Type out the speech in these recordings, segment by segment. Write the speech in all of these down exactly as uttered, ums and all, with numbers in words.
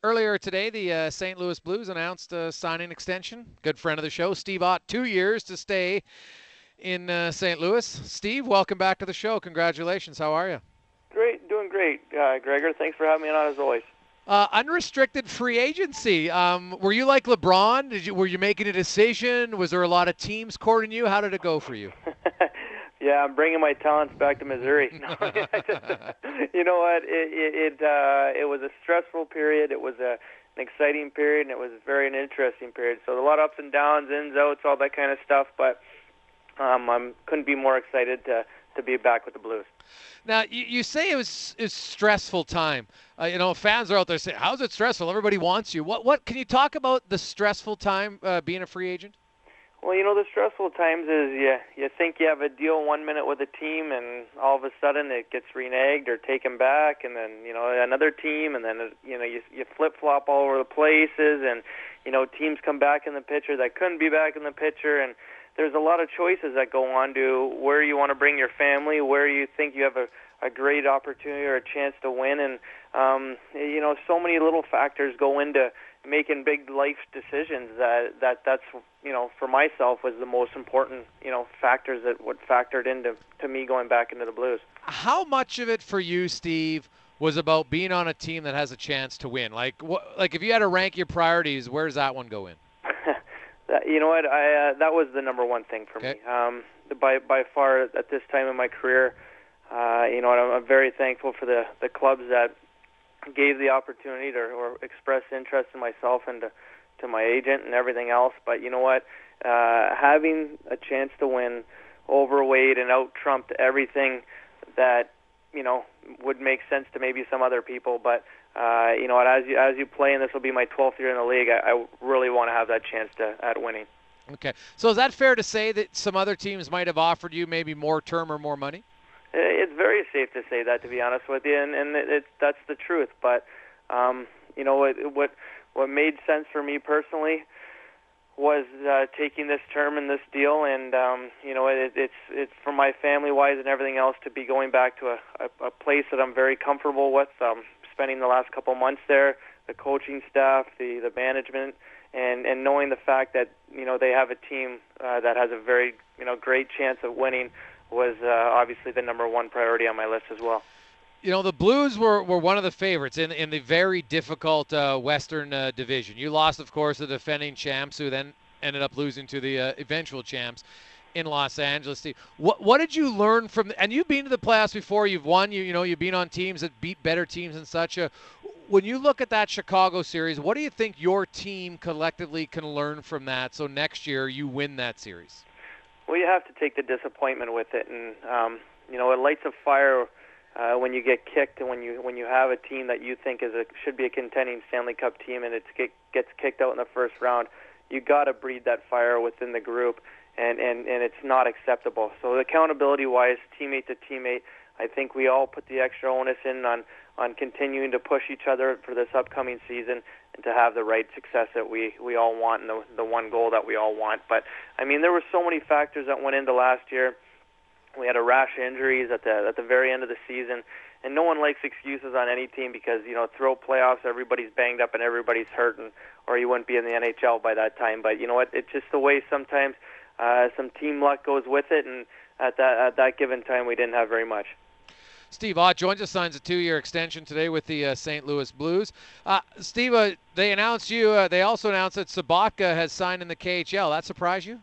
Earlier today, the uh, Saint Louis Blues announced a signing extension. Good friend of the show, Steve Ott, two years to stay in uh, Saint Louis. Steve, welcome back to the show. Congratulations. How are you? Great, doing great, uh, Gregor. Thanks for having me on as always. Uh, unrestricted free agency. Um, were you like LeBron? Did you were you making a decision? Was there a lot of teams courting you? How did it go for you? Yeah, I'm bringing my talents back to Missouri. No, you know what? It it it, uh, it was a stressful period. It was a, an exciting period, and it was very an interesting period. So a lot of ups and downs, ins, outs, all that kind of stuff. But um, I couldn't be more excited to to be back with the Blues. Now, you, you say it was a stressful time. Uh, you know, fans are out there saying, "How's it stressful? Everybody wants you." What what can you talk about the stressful time uh, being a free agent? Well, you know, the stressful times is you you think you have a deal one minute with a team, and all of a sudden it gets reneged or taken back, and then you know another team, and then you know you you flip flop all over the places, and you know teams come back in the picture that couldn't be back in the picture, and there's a lot of choices that go on to where you want to bring your family, where you think you have a a great opportunity or a chance to win, and um, you know so many little factors go into making big life decisions that that that's you know for myself was the most important you know factors that would factored into to me going back into the Blues. How much of it for you, Steve, was about being on a team that has a chance to win? Like what, like if you had to rank your priorities, where does that one go in? that, you know what I uh, that was the number one thing for okay. me. Um, by by far at this time in my career, uh, you know what, I'm, I'm very thankful for the the clubs that gave the opportunity to, or expressed interest in myself and to, to my agent and everything else. But you know what? Uh, having a chance to win overweight and out-trumped everything that, you know, would make sense to maybe some other people. But, uh, you know what, as you, as you play, and this will be my twelfth year in the league, I, I really want to have that chance to at winning. Okay. So is that fair to say that some other teams might have offered you maybe more term or more money? It's very safe to say that, to be honest with you, and, and it, it, that's the truth. But um, you know what, what what made sense for me personally was uh, taking this term and this deal, and um, you know it, it's it's for my family wise and everything else to be going back to a, a, a place that I'm very comfortable with. Um, spending the last couple months there, the coaching staff, the the management, and and knowing the fact that you know they have a team uh, that has a very you know great chance of winning was uh, obviously the number one priority on my list as well. You know, the Blues were, were one of the favorites in in the very difficult uh, Western uh, Division. You lost, of course, the defending champs, who then ended up losing to the uh, eventual champs in Los Angeles. Steve, what what did you learn from? And you've been to the playoffs before. You've won. You you know you've been on teams that beat better teams and such. Uh, when you look at that Chicago series, what do you think your team collectively can learn from that? So next year you win that series. Well, you have to take the disappointment with it, and um, you know it lights a fire uh, when you get kicked, and when you when you have a team that you think is a should be a contending Stanley Cup team, and it get, gets kicked out in the first round. You got to breed that fire within the group, and, and, and it's not acceptable. So accountability-wise, teammate to teammate, I think we all put the extra onus in on on continuing to push each other for this upcoming season and to have the right success that we, we all want and the, the one goal that we all want. But, I mean, there were so many factors that went into last year. We had a rash of injuries at the at the very end of the season, and no one likes excuses on any team because, you know, throw playoffs, everybody's banged up and everybody's hurting, or you wouldn't be in the N H L by that time. But, you know what, it's just the way sometimes uh, some team luck goes with it, and at that, at that given time we didn't have very much. Steve Ott joins us, signs a two-year extension today with the uh, Saint Louis Blues. Uh, Steve, uh, they announced you. Uh, they also announced that Sobotka has signed in the K H L. That surprise you?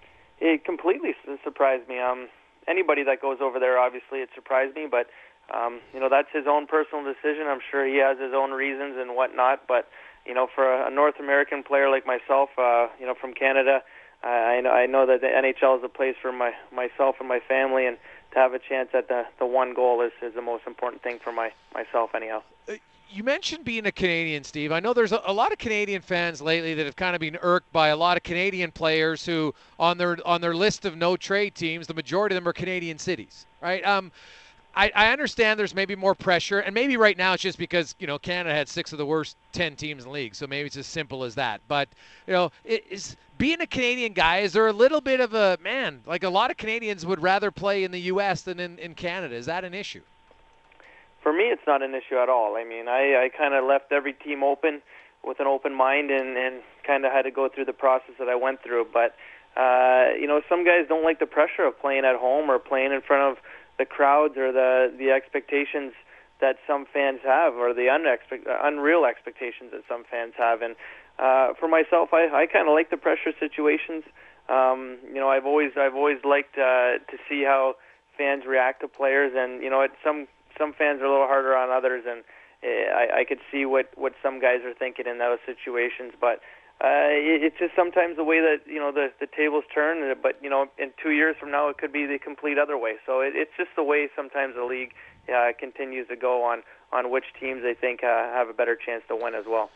It completely surprised me. Um, anybody that goes over there, obviously, it surprised me. But um, you know, that's his own personal decision. I'm sure he has his own reasons and whatnot. But you know, for a North American player like myself, uh, you know, from Canada, uh, I know I know that the N H L is a place for my myself and my family, and to have a chance at the, the one goal is, is the most important thing for my myself anyhow. You mentioned being a Canadian, Steve. I know there's a, a lot of Canadian fans lately that have kind of been irked by a lot of Canadian players who, on their on their list of no trade teams, the majority of them are Canadian cities, right? Um, I, I understand there's maybe more pressure, and maybe right now it's just because, you know, Canada had six of the worst ten teams in the league, so maybe it's as simple as that. But, you know, it, is being a Canadian guy, is there a little bit of a, man, like a lot of Canadians would rather play in the U S than in, in Canada. Is that an issue? for me, it's not an issue at all. I mean, I, I kind of left every team open with an open mind and, and kind of had to go through the process that I went through. But, uh, you know, some guys don't like the pressure of playing at home or playing in front of the crowds or the, the expectations that some fans have, or the unexpect, unreal expectations that some fans have. And uh, for myself, I, I kind of like the pressure situations. Um, you know, I've always I've always liked uh, to see how fans react to players, and you know, it, some some fans are a little harder on others, and uh, I, I could see what, what some guys are thinking in those situations. But uh, it, it's just sometimes the way that you know the the tables turn. But you know, in two years from now, it could be the complete other way. So it, it's just the way sometimes the league uh, continues to go on on which teams they think uh, have a better chance to win as well.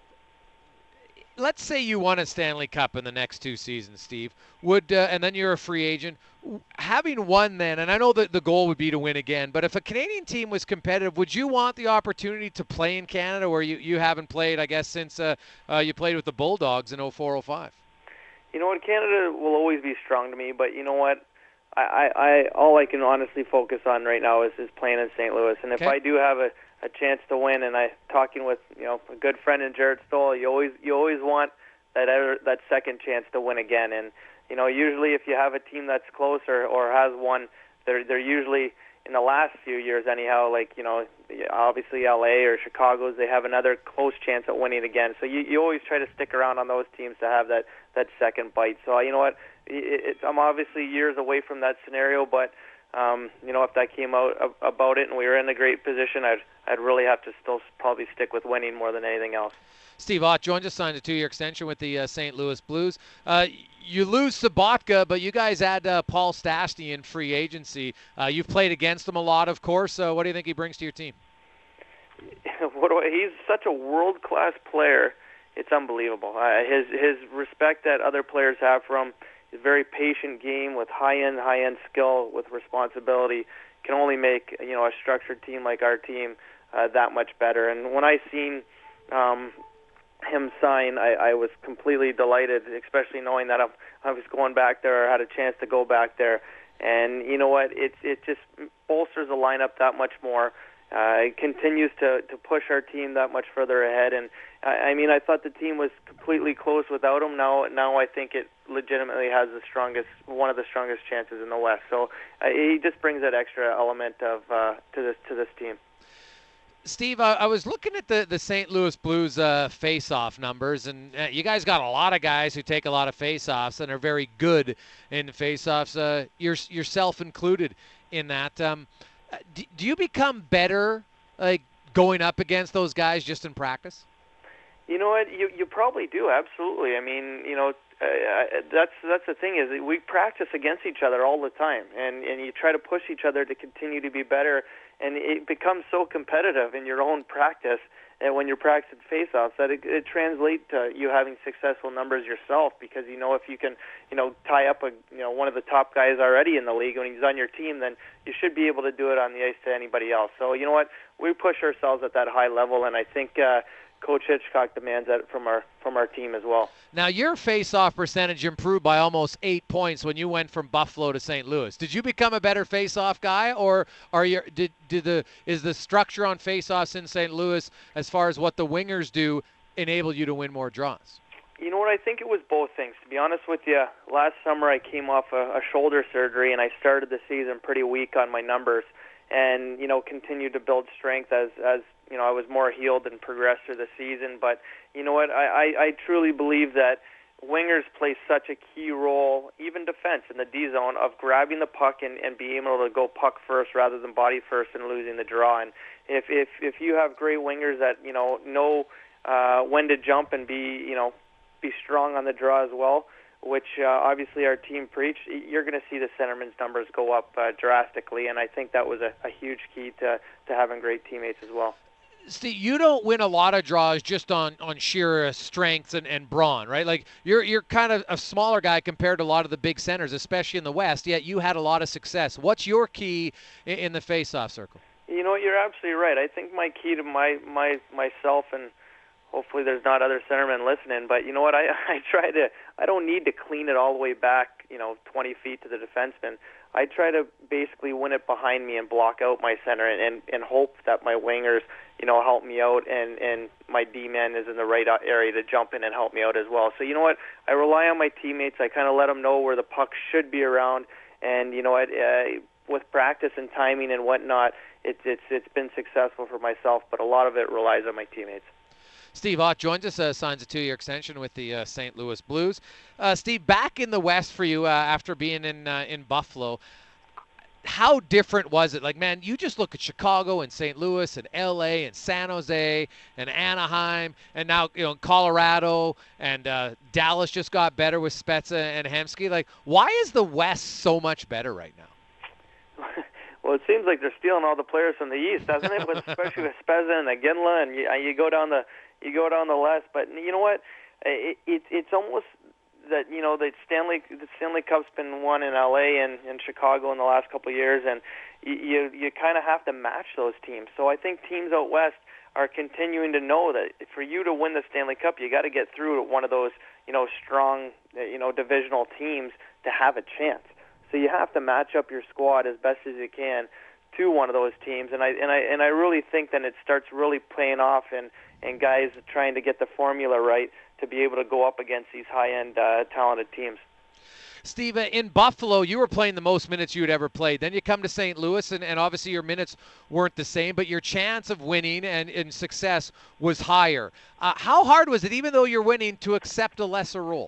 Let's say you won a Stanley Cup in the next two seasons, Steve. Would uh, and then you're a free agent. Having won then, and I know that the goal would be to win again, but if a Canadian team was competitive, would you want the opportunity to play in Canada, where you, you haven't played, I guess, since uh, uh, you played with the Bulldogs in oh four oh five? You know what, Canada will always be strong to me, but you know what? I, I, I all I can honestly focus on right now is, is playing in Saint Louis. And if Okay. I do have a, a chance to win, and I talking with you know a good friend in Jared Stoll, you always you always want that other, that second chance to win again. And you know usually if you have a team that's close or, or has won, they're they're usually in the last few years anyhow. Like you know obviously L A or Chicago's, they have another close chance at winning again. So you you always try to stick around on those teams to have that that second bite. So you know what. It, it, I'm obviously years away from that scenario, but um, you know, if that came out about it and we were in a great position, I'd I'd really have to still probably stick with winning more than anything else. Steve Ott joined us, signed a two-year extension with the uh, Saint Louis Blues. Uh, you lose Sabatka, but you guys add uh, Paul Stastny in free agency. Uh, you've played against him a lot, of course. Uh, what do you think he brings to your team? what do I, he's such a world-class player. It's unbelievable. Uh, his his respect that other players have for him. A very patient game with high-end, high-end skill, with responsibility, can only make you know a structured team like our team uh, that much better. And when I seen um, him sign, I, I was completely delighted, especially knowing that I'm, I was going back there or had a chance to go back there. And you know what? It it just bolsters the lineup that much more. Uh, it continues to, to push our team that much further ahead. And I, I mean, I thought the team was completely close without him. Now, now I think it legitimately has the strongest, one of the strongest chances in the West. So uh, he just brings that extra element of uh, to this to this team. Steve, I, I was looking at the, the Saint Louis Blues uh, face-off numbers, and uh, you guys got a lot of guys who take a lot of face-offs and are very good in face-offs, uh, your, yourself included in that. Um, do, do you become better like going up against those guys just in practice? You know what? You you probably do, absolutely. I mean, you know, uh, that's that's the thing is that we practice against each other all the time, and and you try to push each other to continue to be better, and it becomes so competitive in your own practice, and when you're practicing face-offs, that it, it translates to you having successful numbers yourself, because you know if you can, you know, tie up a you know one of the top guys already in the league when he's on your team, then you should be able to do it on the ice to anybody else. So you know what, we push ourselves at that high level, and I think. Uh, Coach Hitchcock demands that from our from our team as well. Now, your face-off percentage improved by almost eight points when you went from Buffalo to Saint Louis. Did you become a better face-off guy, or are you did did the is the structure on face-offs in Saint Louis, as far as what the wingers do, enable you to win more draws? You know what? I think it was both things. To be honest with you, last summer I came off a, a shoulder surgery, and I started the season pretty weak on my numbers, and you know continued to build strength as as. You know, I was more healed and progressed through the season. But you know what? I, I, I truly believe that wingers play such a key role, even defense in the D zone, of grabbing the puck and, and being able to go puck first rather than body first and losing the draw. And if if if you have great wingers that you know know uh, when to jump and be you know be strong on the draw as well, which uh, obviously our team preached, you're going to see the centerman's numbers go up uh, drastically. And I think that was a, a huge key to to having great teammates as well. Steve, you don't win a lot of draws just on, on sheer uh, strength and, and brawn, right? Like you're you're kind of a smaller guy compared to a lot of the big centers, especially in the West, yet you had a lot of success. What's your key in, in the face-off circle? You know, you're absolutely right. I think my key to my, my myself, and hopefully there's not other centermen listening, but you know what, I, I try to, I don't need to clean it all the way back, you know, twenty feet to the defenseman. I try to basically win it behind me and block out my center and, and, and hope that my wingers, you know, help me out, and, and my D-man is in the right area to jump in and help me out as well. So, you know what, I rely on my teammates. I kind of let them know where the puck should be around, and, you know, what, uh, with practice and timing and whatnot, it's, it's, it's been successful for myself, but a lot of it relies on my teammates. Steve Ott joins us, uh, signs a two-year extension with the uh, Saint Louis Blues. Uh, Steve, back in the West for you uh, after being in uh, in Buffalo, how different was it? Like, man, you just look at Chicago and Saint Louis and L A and San Jose and Anaheim, and now, you know, Colorado and uh, Dallas just got better with Spezza and Hemsky. Like, why is the West so much better right now? Well, it seems like they're stealing all the players from the East, doesn't it? With, especially with Spezza and Iginla, and you, you go down the you go down the West. But you know what? It, it, it's almost that, you know, the Stanley the Stanley Cup's been won in L A and in Chicago in the last couple of years, and you you, you kind of have to match those teams. So I think teams out West are continuing to know that for you to win the Stanley Cup, you got to get through one of those, you know, strong, you know, divisional teams to have a chance. So you have to match up your squad as best as you can to one of those teams, and I and I and I really think that it starts really paying off, and and guys trying to get the formula right to be able to go up against these high-end uh, talented teams. Steve, in Buffalo, you were playing the most minutes you had ever played. Then you come to Saint Louis, and, and obviously your minutes weren't the same, but your chance of winning and, and success was higher. Uh, how hard was it, even though you're winning, to accept a lesser role?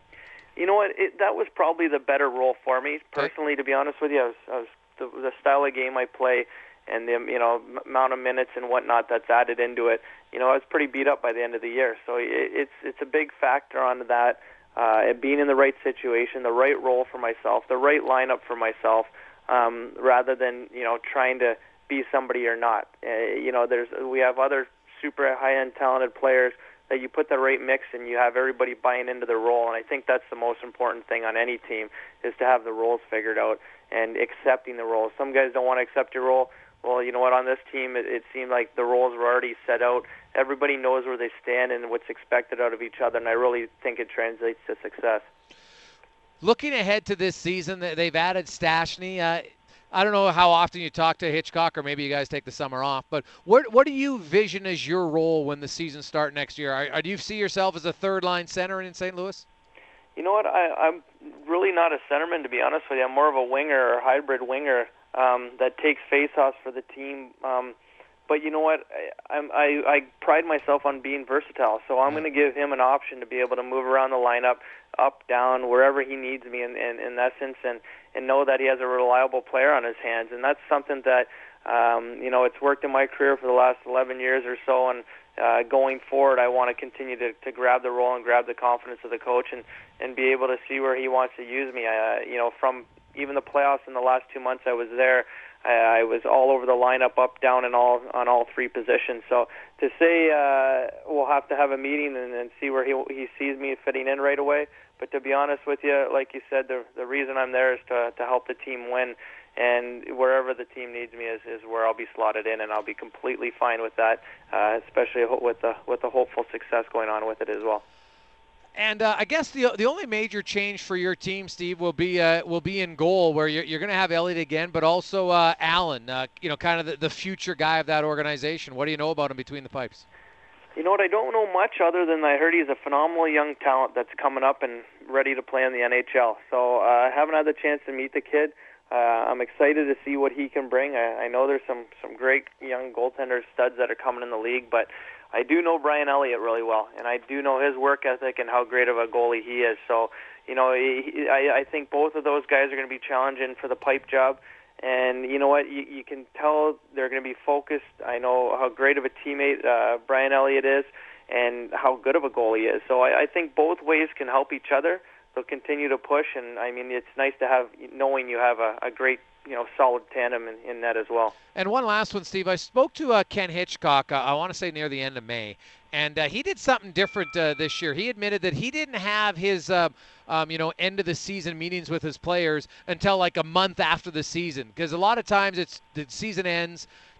You know what? It, that was probably the better role for me personally. Okay. To be honest with you, I was, I was the, the style of game I play, and the, you know, amount of minutes and whatnot that's added into it. You know, I was pretty beat up by the end of the year, so it, it's it's a big factor on that. Uh, being in the right situation, the right role for myself, the right lineup for myself, um, rather than, you know, trying to be somebody or not. Uh, you know, there's we have other super high-end talented players that you put the right mix and you have everybody buying into their role, and I think that's the most important thing on any team, is to have the roles figured out and accepting the roles. Some guys don't want to accept your role. Well, you know what, on this team it, it seemed like the roles were already set out. Everybody knows where they stand and what's expected out of each other, and I really think it translates to success. Looking ahead to this season, they've added Stastny. Uh, I don't know how often you talk to Hitchcock, or maybe you guys take the summer off, but what what do you vision as your role when the season starts next year? Are, are, do you see yourself as a third-line center in Saint Louis? You know what, I, I'm really not a centerman, to be honest with you. I'm more of a winger or hybrid winger um, that takes face-offs for the team. Um, but you know what, I, I'm, I, I pride myself on being versatile, so I'm yeah. going to give him an option to be able to move around the lineup, up, down, wherever he needs me in, in, in essence, and, and know that he has a reliable player on his hands. And that's something that, um, you know, it's worked in my career for the last eleven years or so, and uh, going forward, I want to continue to, to grab the role and grab the confidence of the coach and, and be able to see where he wants to use me. Uh, you know, from even the playoffs in the last two months I was there, I, I was all over the lineup, up, down, and all on all three positions. So to say uh, we'll have to have a meeting and, and see where he he sees me fitting in right away. But to be honest with you, like you said, the the reason I'm there is to to help the team win, and wherever the team needs me is, is where I'll be slotted in, and I'll be completely fine with that, uh, especially with the with the hopeful success going on with it as well. And uh, I guess the the only major change for your team, Steve, will be uh, will be in goal, where you're you're going to have Elliott again, but also uh, Allen, uh, you know, kind of the, the future guy of that organization. What do you know about him between the pipes? You know what, I don't know much other than I heard he's a phenomenal young talent that's coming up and ready to play in the N H L. So uh, I haven't had the chance to meet the kid. Uh, I'm excited to see what he can bring. I, I know there's some, some great young goaltender studs that are coming in the league, but I do know Brian Elliott really well, and I do know his work ethic and how great of a goalie he is. So, you know, he, I, I think both of those guys are going to be challenging for the pipe job. And you know what? You, you can tell they're going to be focused. I know how great of a teammate uh, Brian Elliott is and how good of a goalie he is. So I, I think both ways can help each other. They'll continue to push, and I mean, it's nice to have, knowing you have a, a great, you know, solid tandem in, in that as well. And one last one, Steve. I spoke to uh, Ken Hitchcock, uh, I want to say near the end of May, and uh, he did something different uh, this year. He admitted that he didn't have his, uh, um, you know, end of the season meetings with his players until like a month after the season, because a lot of times it's the season ends,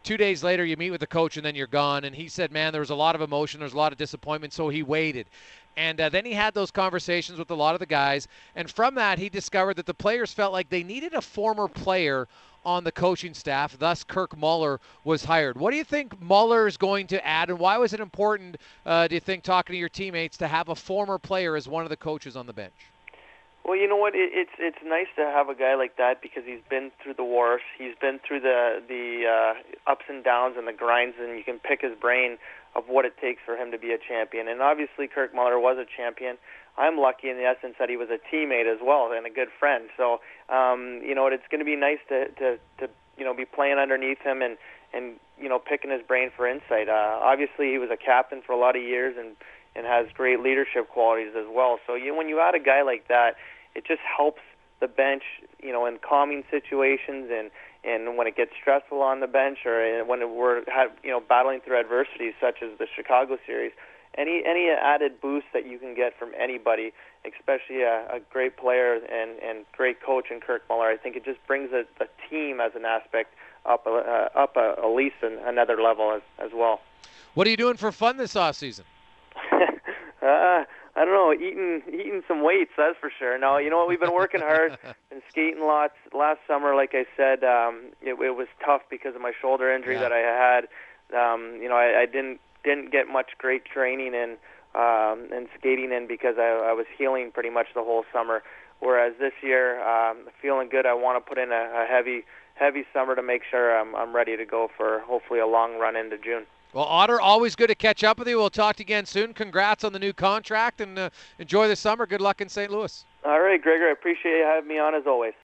two days later, you meet with the coach, and then you're gone. And he said, man, there was a lot of emotion. There was a lot of disappointment, so he waited. And uh, then he had those conversations with a lot of the guys. And from that, he discovered that the players felt like they needed a former player on the coaching staff. Thus, Kirk Muller was hired. What do you think Muller is going to add, and why was it important, uh, do you think, talking to your teammates, to have a former player as one of the coaches on the bench? Well, you know what? It, it's it's nice to have a guy like that because he's been through the wars. He's been through the the uh, ups and downs and the grinds, and you can pick his brain of what it takes for him to be a champion. And obviously, Kirk Muller was a champion. I'm lucky in the essence that he was a teammate as well and a good friend. So, um, you know, it's going to be nice to, to, to, you know, be playing underneath him and, and you know, picking his brain for insight. Uh, obviously, he was a captain for a lot of years and, and has great leadership qualities as well. So, you know, when you add a guy like that, it just helps the bench, you know, in calming situations and, and when it gets stressful on the bench or when we're, you know, battling through adversities such as the Chicago series. Any any added boost that you can get from anybody, especially a, a great player and, and great coach in Kirk Muller, I think it just brings a, a team as an aspect up uh, up a, at least an, another level as, as well. What are you doing for fun this off season? uh, I don't know, eating eating some weights, that's for sure. No, you know what? We've been working hard, been skating lots. Last summer, like I said, um, it, it was tough because of my shoulder injury yeah. that I had. Um, you know, I, I didn't. didn't get much great training in um, and skating in because I, I was healing pretty much the whole summer. Whereas this year, um, feeling good, I want to put in a, a heavy, heavy summer to make sure I'm, I'm ready to go for hopefully a long run into June. Well, Otter, always good to catch up with you. We'll talk to you again soon. Congrats on the new contract, and uh, enjoy the summer. Good luck in Saint Louis. All right, Gregor, I appreciate you having me on as always.